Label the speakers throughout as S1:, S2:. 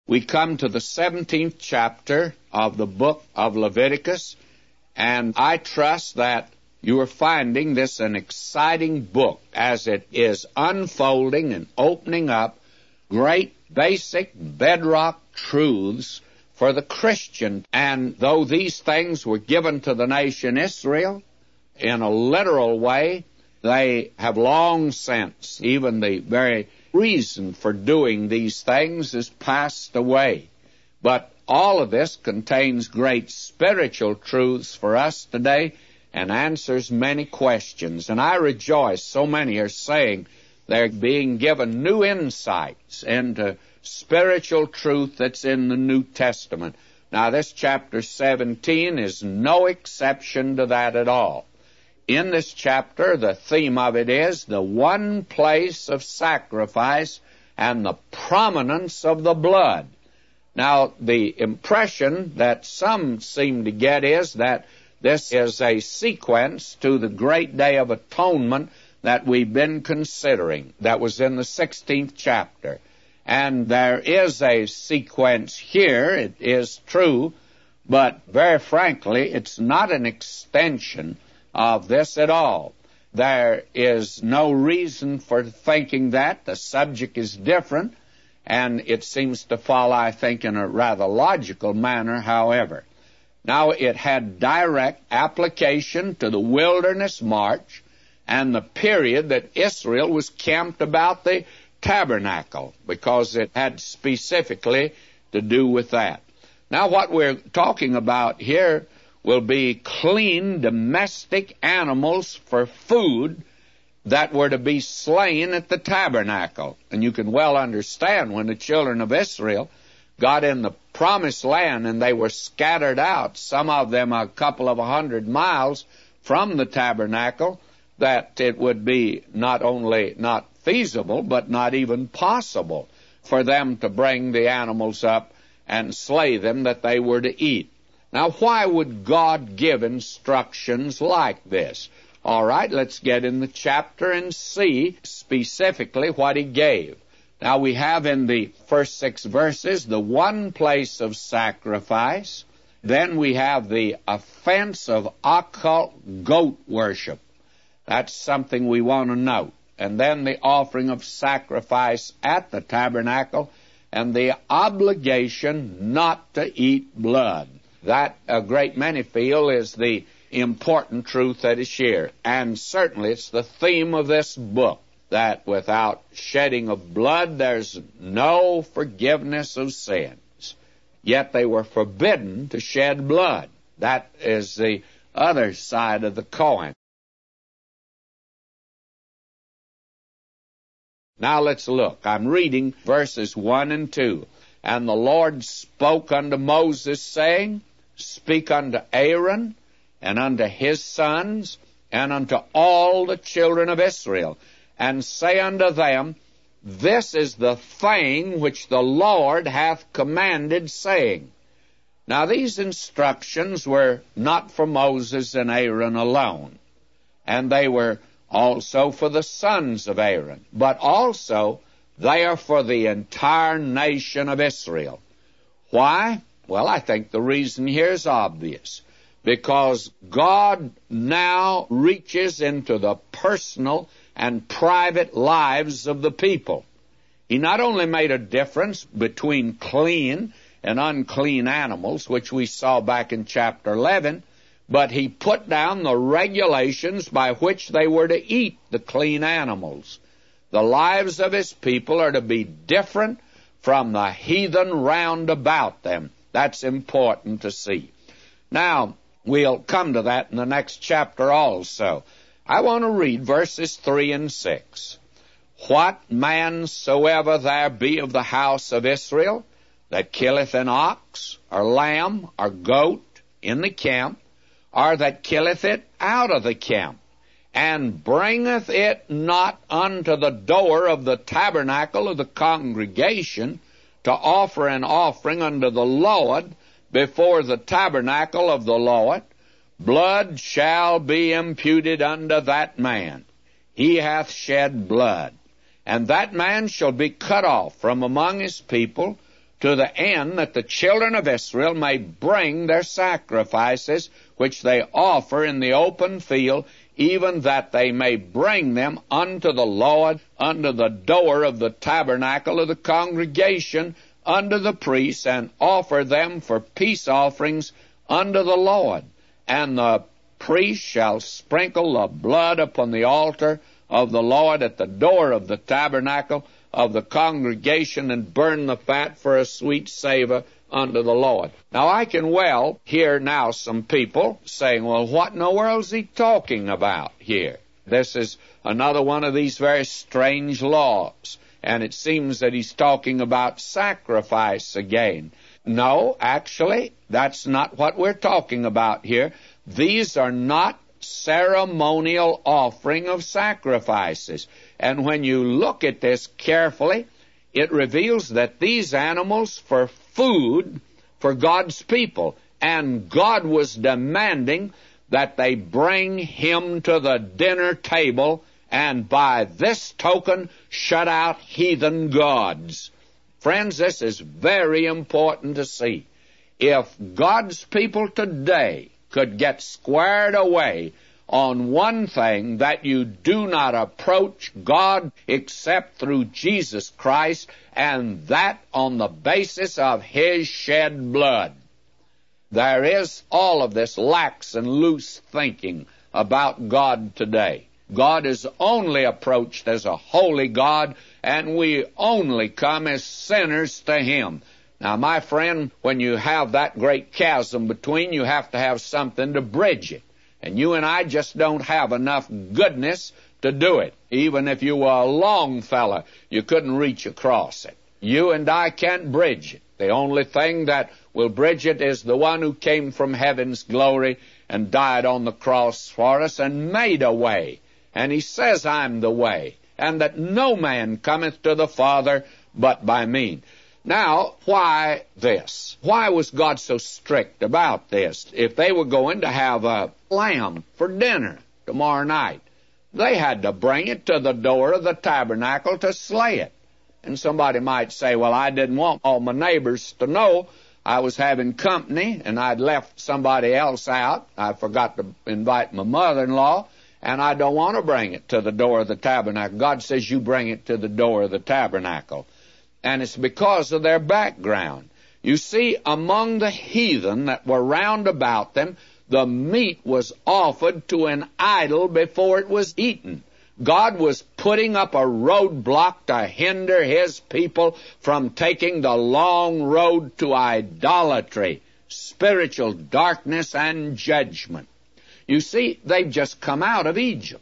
S1: We come to the 17th chapter of the book of Leviticus, and I trust that you are finding this an exciting book as it is unfolding and opening up great basic bedrock truths for the Christian. And though these things were given to the nation Israel in a literal way, they have long since, even the very reason for doing these things has passed away. But all of this contains great spiritual truths for us today and answers many questions. And I rejoice so many are saying they're being given new insights into spiritual truth that's in the New Testament. Now, this chapter 17 is no exception to that at all. In this chapter, the theme of it is the one place of sacrifice and the prominence of the blood. Now, the impression that some seem to get is that this is a sequence to the great day of atonement that we've been considering. That was in the 16th chapter. And there is a sequence here, it is true, but very frankly, it's not an extension of this at all. There is no reason for thinking that. The subject is different, and it seems to fall, I think, in a rather logical manner, however. Now, it had direct application to the wilderness march and the period that Israel was camped about the tabernacle, because it had specifically to do with that. Now, what we're talking about here will be clean domestic animals for food that were to be slain at the tabernacle. And you can well understand when the children of Israel got in the promised land and they were scattered out, some of them a couple of 100 miles from the tabernacle, that it would be not only not feasible, but not even possible for them to bring the animals up and slay them that they were to eat. Now, why would God give instructions like this? All right, let's get in the chapter and see specifically what he gave. Now, we have in the first 6 verses the one place of sacrifice. Then we have the offense of occult goat worship. That's something we want to note. And then the offering of sacrifice at the tabernacle and the obligation not to eat blood. That a great many feel is the important truth that is here. And certainly it's the theme of this book, that without shedding of blood there's no forgiveness of sins. Yet they were forbidden to shed blood. That is the other side of the coin. Now let's look. I'm reading verses 1 and 2. And the Lord spoke unto Moses, saying, Speak unto Aaron, and unto his sons, and unto all the children of Israel, and say unto them, This is the thing which the Lord hath commanded, saying. Now these instructions were not for Moses and Aaron alone, and they were also for the sons of Aaron, but also they are for the entire nation of Israel. Why? Well, I think the reason here is obvious. Because God now reaches into the personal and private lives of the people. He not only made a difference between clean and unclean animals, which we saw back in chapter 11, but he put down the regulations by which they were to eat the clean animals. The lives of his people are to be different from the heathen round about them. That's important to see. Now, we'll come to that in the next chapter also. I want to read verses 3 and 6. What man soever there be of the house of Israel that killeth an ox, or lamb, or goat in the camp, or that killeth it out of the camp, and bringeth it not unto the door of the tabernacle of the congregation, to offer an offering unto the Lord before the tabernacle of the Lord, blood shall be imputed unto that man. He hath shed blood. And that man shall be cut off from among his people, to the end that the children of Israel may bring their sacrifices, which they offer in the open field, even that they may bring them unto the Lord, unto the door of the tabernacle of the congregation, unto the priests, and offer them for peace offerings unto the Lord. And the priest shall sprinkle the blood upon the altar of the Lord at the door of the tabernacle of the congregation, and burn the fat for a sweet savor unto the Lord. Now, I can well hear now some people saying, well, what in the world is he talking about here? This is another one of these very strange laws, and it seems that he's talking about sacrifice again. No, actually, that's not what we're talking about here. These are not ceremonial offering of sacrifices. And when you look at this carefully, it reveals that these animals for food for God's people, and God was demanding that they bring him to the dinner table and by this token shut out heathen gods. Friends, this is very important to see. If God's people today could get squared away on one thing, that you do not approach God except through Jesus Christ, and that on the basis of his shed blood. There is all of this lax and loose thinking about God today. God is only approached as a holy God, and we only come as sinners to him. Now, my friend, when you have that great chasm between, you have to have something to bridge it. And you and I just don't have enough goodness to do it. Even if you were a long fella, you couldn't reach across it. You and I can't bridge it. The only thing that will bridge it is the one who came from heaven's glory and died on the cross for us and made a way. And he says, I'm the way, and that no man cometh to the Father but by me. Now, why this? Why was God so strict about this? If they were going to have a lamb for dinner tomorrow night, they had to bring it to the door of the tabernacle to slay it. And somebody might say, well, I didn't want all my neighbors to know I was having company, and I'd left somebody else out. I forgot to invite my mother-in-law, and I don't want to bring it to the door of the tabernacle. God says you bring it to the door of the tabernacle. And it's because of their background. You see, among the heathen that were round about them, the meat was offered to an idol before it was eaten. God was putting up a roadblock to hinder his people from taking the long road to idolatry, spiritual darkness, and judgment. You see, they've just come out of Egypt.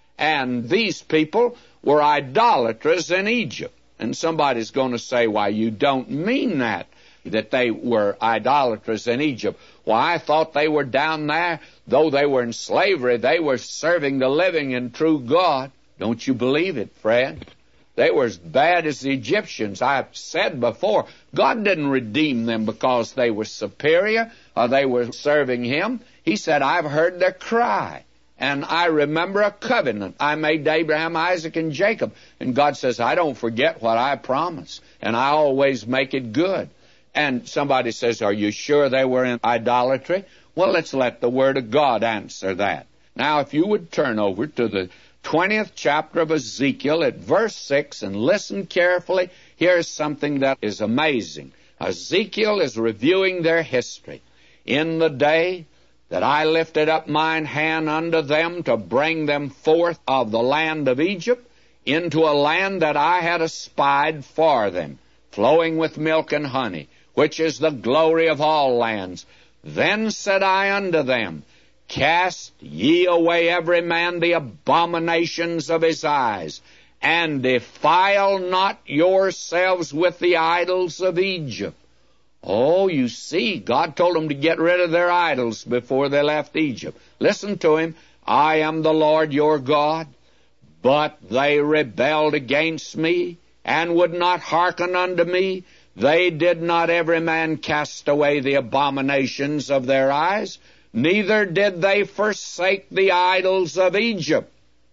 S1: And these people were idolaters in Egypt. And somebody's going to say, why, you don't mean that they were idolaters in Egypt. Why, I thought they were down there, though they were in slavery, they were serving the living and true God. Don't you believe it, Fred? They were as bad as the Egyptians. I've said before, God didn't redeem them because they were superior or they were serving him. He said, I've heard their cry. And I remember a covenant I made to Abraham, Isaac, and Jacob. And God says, I don't forget what I promised, and I always make it good. And somebody says, are you sure they were in idolatry? Well, let's let the Word of God answer that. Now, if you would turn over to the 20th chapter of Ezekiel at verse 6 and listen carefully, here's something that is amazing. Ezekiel is reviewing their history. In the day that I lifted up mine hand unto them to bring them forth of the land of Egypt into a land that I had espied for them, flowing with milk and honey, which is the glory of all lands. Then said I unto them, cast ye away every man the abominations of his eyes, and defile not yourselves with the idols of Egypt. Oh, you see, God told them to get rid of their idols before they left Egypt. Listen to him. I am the Lord your God. But they rebelled against me, and would not hearken unto me. They did not every man cast away the abominations of their eyes, neither did they forsake the idols of Egypt.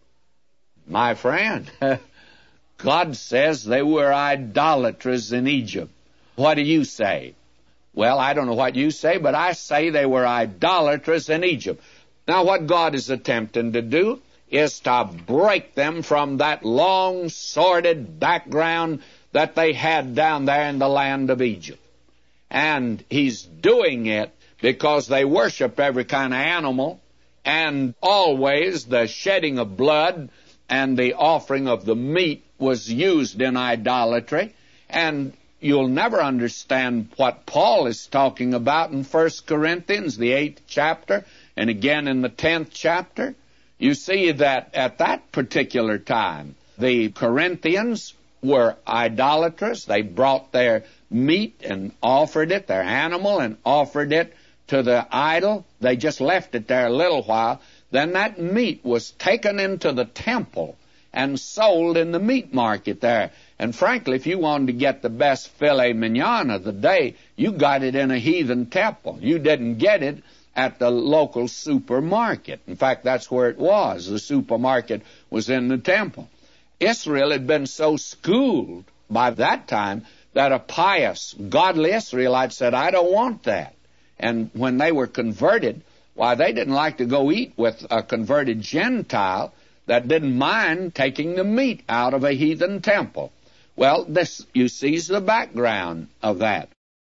S1: My friend, God says they were idolaters in Egypt. What do you say? Well, I don't know what you say, but I say they were idolaters in Egypt. Now, what God is attempting to do is to break them from that long, sordid background that they had down there in the land of Egypt. And He's doing it because they worship every kind of animal, and always the shedding of blood and the offering of the meat was used in idolatry. And you'll never understand what Paul is talking about in 1 Corinthians, the 8th chapter, and again in the 10th chapter. You see that at that particular time, the Corinthians were idolaters. They brought their meat and offered it, their animal, and offered it to the idol. They just left it there a little while. Then that meat was taken into the temple and sold in the meat market there. And frankly, if you wanted to get the best filet mignon of the day, you got it in a heathen temple. You didn't get it at the local supermarket. In fact, that's where it was. The supermarket was in the temple. Israel had been so schooled by that time that a pious, godly Israelite said, I don't want that. And when they were converted, why, they didn't like to go eat with a converted Gentile that didn't mind taking the meat out of a heathen temple. Well, this, you see, is the background of that.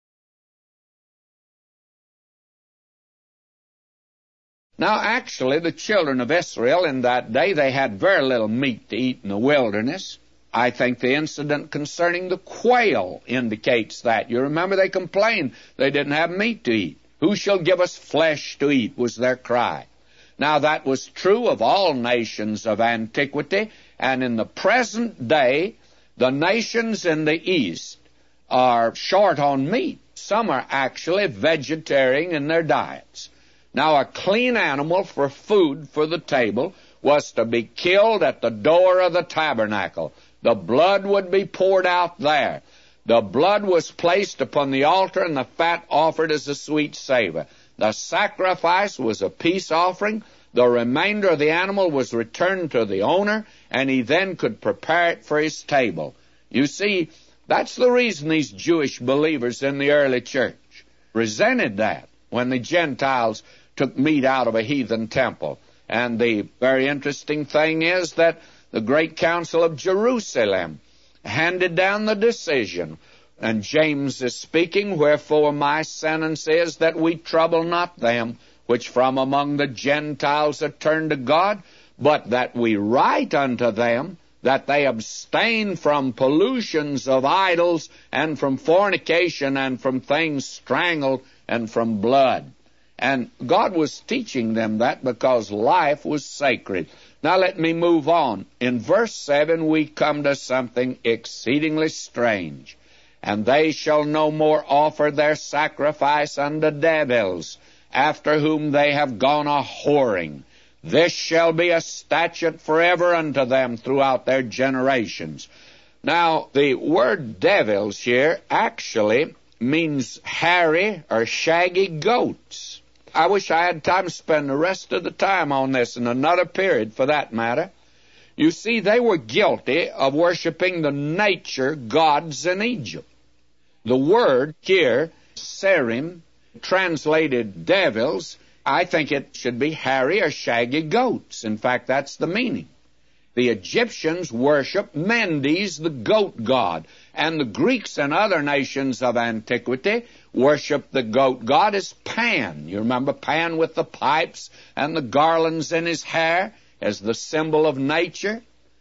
S1: Now, actually, the children of Israel in that day, they had very little meat to eat in the wilderness. I think the incident concerning the quail indicates that. You remember they complained they didn't have meat to eat. Who shall give us flesh to eat, was their cry. Now, that was true of all nations of antiquity, and in the present day, the nations in the East are short on meat. Some are actually vegetarian in their diets. Now, a clean animal for food for the table was to be killed at the door of the tabernacle. The blood would be poured out there. The blood was placed upon the altar, and the fat offered as a sweet savor. The sacrifice was a peace offering. The remainder of the animal was returned to the owner, and he then could prepare it for his table. You see, that's the reason these Jewish believers in the early church resented that when the Gentiles took meat out of a heathen temple. And the very interesting thing is that the Great Council of Jerusalem handed down the decision. And James is speaking, wherefore my sentence is that we trouble not them which from among the Gentiles are turned to God, but that we write unto them that they abstain from pollutions of idols, and from fornication, and from things strangled, and from blood. And God was teaching them that because life was sacred. Now let me move on. In verse 7 we come to something exceedingly strange. And they shall no more offer their sacrifice unto devils, after whom they have gone a whoring. This shall be a statute forever unto them throughout their generations. Now, the word devils here actually means hairy or shaggy goats. I wish I had time to spend the rest of the time on this in another period for that matter. You see, they were guilty of worshiping the nature gods in Egypt. The word here, serim, translated devils, I think it should be hairy or shaggy goats. In fact, that's the meaning. The Egyptians worshiped Mendes, the goat god, and the Greeks and other nations of antiquity worshiped the goat god as Pan. You remember Pan with the pipes and the garlands in his hair as the symbol of nature?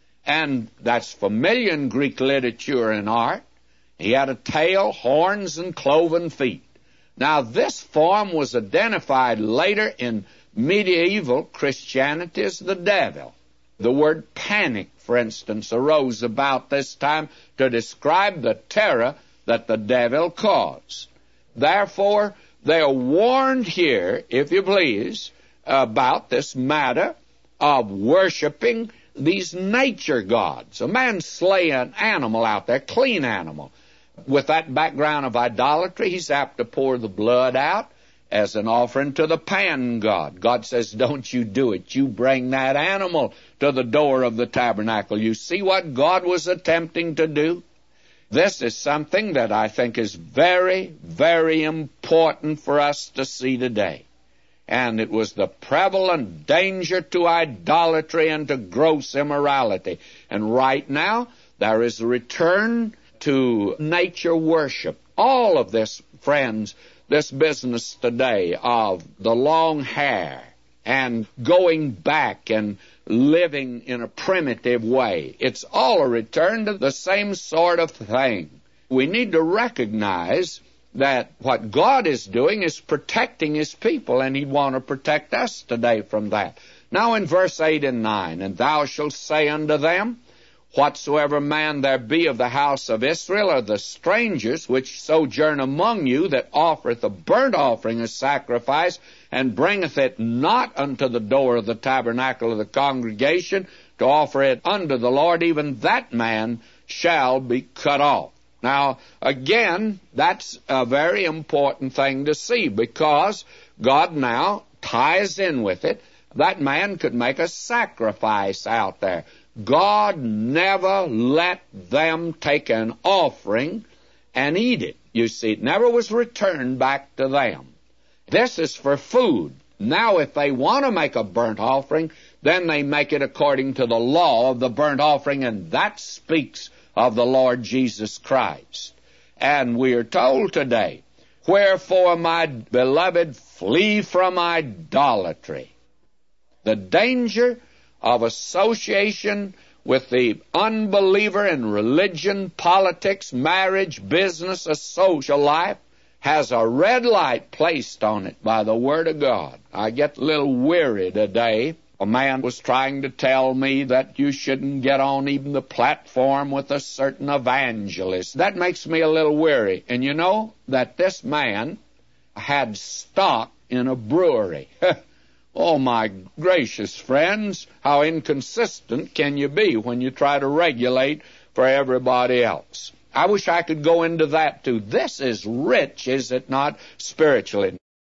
S1: And that's familiar in Greek literature and art. He had a tail, horns, and cloven feet. Now, this form was identified later in medieval Christianity as the devil. The word panic, for instance, arose about this time to describe the terror that the devil caused. Therefore, they are warned here, if you please, about this matter of worshiping these nature gods. A man slay an animal out there, clean animal. With that background of idolatry, he's apt to pour the blood out as an offering to the Pan god. God says, don't you do it. You bring that animal to the door of the tabernacle. You see what God was attempting to do? This is something that I think is very, very important for us to see today. And it was the prevalent danger to idolatry and to gross immorality. And right now, there is a return to nature worship. All of this, friends, this business today of the long hair and going back and living in a primitive way, it's all a return to the same sort of thing. We need to recognize that what God is doing is protecting His people, and He'd want to protect us today from that. Now in verse 8 and 9, "And thou shalt say unto them, Whatsoever man there be of the house of Israel, or the strangers which sojourn among you, that offereth a burnt offering, a sacrifice, and bringeth it not unto the door of the tabernacle of the congregation, to offer it unto the Lord, even that man shall be cut off." Now, again, that's a very important thing to see, because God now ties in with it. That man could make a sacrifice out there. God never let them take an offering and eat it. You see, it never was returned back to them. This is for food. Now, if they want to make a burnt offering, then they make it according to the law of the burnt offering, and that speaks of the Lord Jesus Christ. And we are told today, "Wherefore, my beloved, flee from idolatry." The danger of association with the unbeliever in religion, politics, marriage, business, a social life, has a red light placed on it by the Word of God. I get a little weary today. A man was trying to tell me that you shouldn't get on even the platform with a certain evangelist. That makes me a little weary. And you know that this man had stock in a brewery. Oh, my gracious, friends, how inconsistent can you be when you try to regulate for everybody else? I wish I could go into that too. This is rich, is it not, spiritually?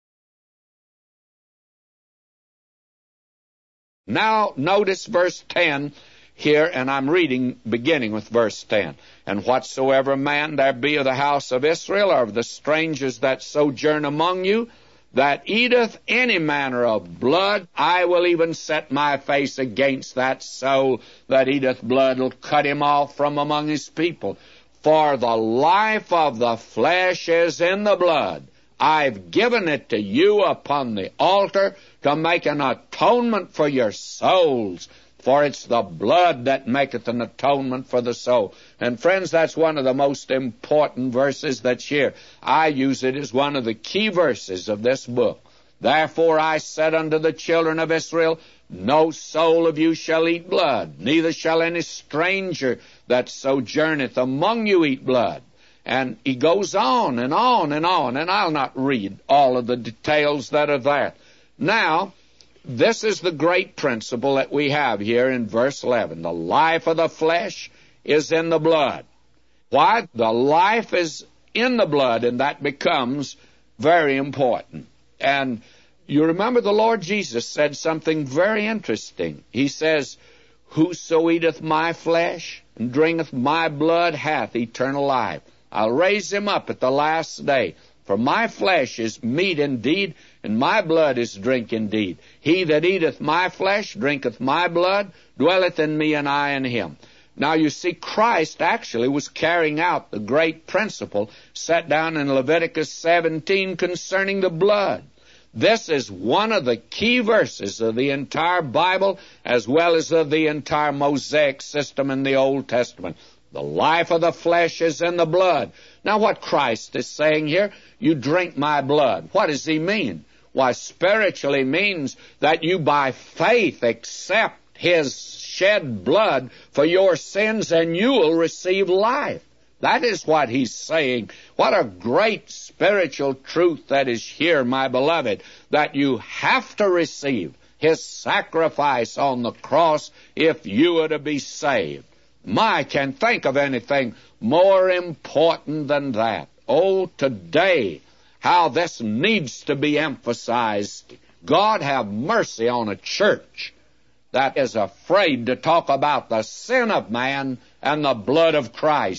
S1: Now, notice verse 10 here, and I'm reading beginning with verse 10. "And whatsoever man there be of the house of Israel, or of the strangers that sojourn among you, that eateth any manner of blood, I will even set my face against that soul that eateth blood, will cut him off from among his people. For the life of the flesh is in the blood. I've given it to you upon the altar to make an atonement for your souls. For it's the blood that maketh an atonement for the soul." And friends, that's one of the most important verses that's here. I use it as one of the key verses of this book. "Therefore I said unto the children of Israel, No soul of you shall eat blood, neither shall any stranger that sojourneth among you eat blood." And he goes on and on and on, and I'll not read all of the details that are there. Now, this is the great principle that we have here in verse 11. The life of the flesh is in the blood. Why? The life is in the blood, and that becomes very important. And you remember the Lord Jesus said something very interesting. He says, "Whoso eateth my flesh and drinketh my blood hath eternal life. I'll raise him up at the last day. For my flesh is meat indeed, and my blood is drink indeed. He that eateth my flesh, drinketh my blood, dwelleth in me, and I in him." Now you see, Christ actually was carrying out the great principle set down in Leviticus 17 concerning the blood. This is one of the key verses of the entire Bible, as well as of the entire Mosaic system in the Old Testament. The life of the flesh is in the blood. Now what Christ is saying here, you drink my blood. What does he mean? Why, spiritually means that you by faith accept his shed blood for your sins, and you will receive life. That is what he's saying. What a great spiritual truth that is here, my beloved, that you have to receive his sacrifice on the cross if you are to be saved. I can't think of anything more important than that. Oh, today, how this needs to be emphasized. God have mercy on a church that is afraid to talk about the sin of man and the blood of Christ.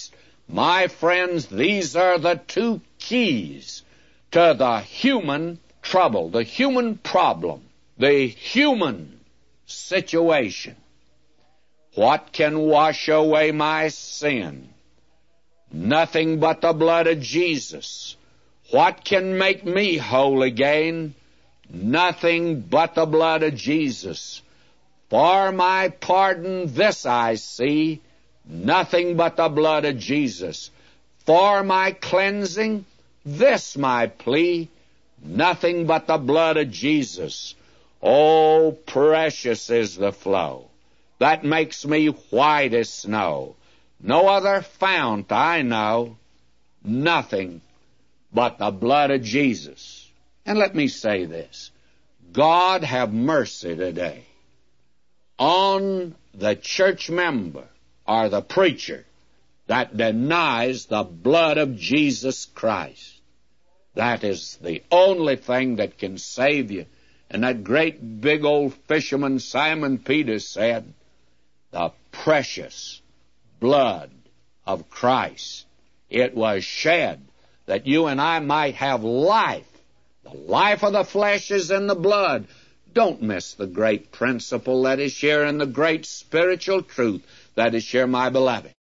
S1: My friends, these are the two keys to the human trouble, the human problem, the human situation. What can wash away my sin? Nothing but the blood of Jesus. What can make me whole again? Nothing but the blood of Jesus. For my pardon, this I see, nothing but the blood of Jesus. For my cleansing, this my plea, nothing but the blood of Jesus. Oh, precious is the flow that makes me white as snow. No other fount I know, nothing but the blood of Jesus. And let me say this, God have mercy today on the church member or the preacher that denies the blood of Jesus Christ. That is the only thing that can save you. And that great big old fisherman Simon Peter said, the precious blood of Christ. It was shed that you and I might have life. The life of the flesh is in the blood. Don't miss the great principle that is here in the great spiritual truth that is here, my beloved.